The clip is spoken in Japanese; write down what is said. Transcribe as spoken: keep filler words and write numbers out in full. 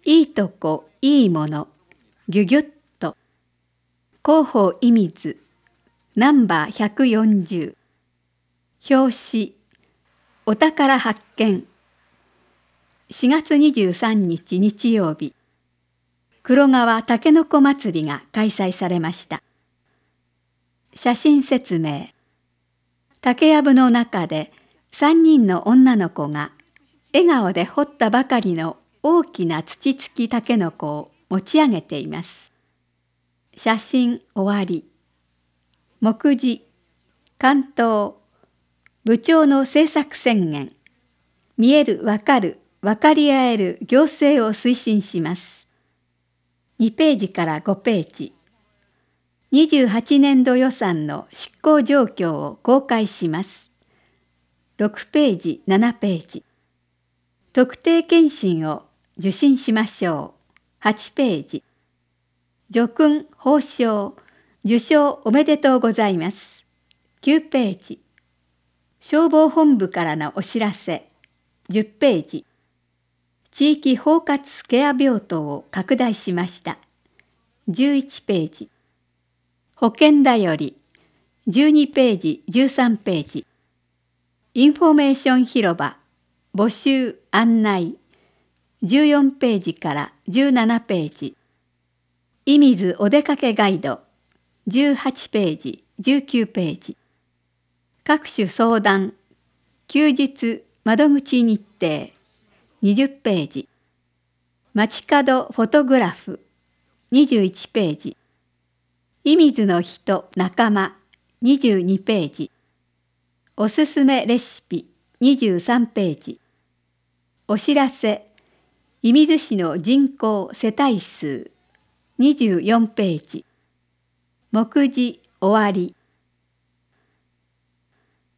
いいとこいいものぎゅぎゅっと広報いみずナンバーひゃくよんじゅう表紙お宝発見しがつにじゅうさんにち日曜日黒川たけのこ祭りが開催されました。写真説明竹やぶの中でさんにんの女の子が笑顔で掘ったばかりの大きな土付きたけのこを持ち上げています。写真終わり。目次関東部長の政策宣言見えるわかる分かり合える行政を推進します。にページからごページにじゅうはちねんど予算の執行状況を公開します。ろくページななページ特定健診を受診しましょう。はちページ叙勲褒章受賞おめでとうございます。きゅうページ消防本部からのお知らせ。じゅっページ地域包括ケア病棟を拡大しました。じゅういちページ保険だより。じゅうにページじゅうさんページインフォメーション広場募集案内。じゅうよんページからじゅうななページいみずお出かけガイド。じゅうはちページじゅうきゅうページ各種相談休日窓口日程。にじゅうページ街角フォトグラフ。にじゅういちページいみずの人仲間。にじゅうにページおすすめレシピ。にじゅうさんページお知らせ射水市の人口世帯数。にじゅうよんページ目次終わり。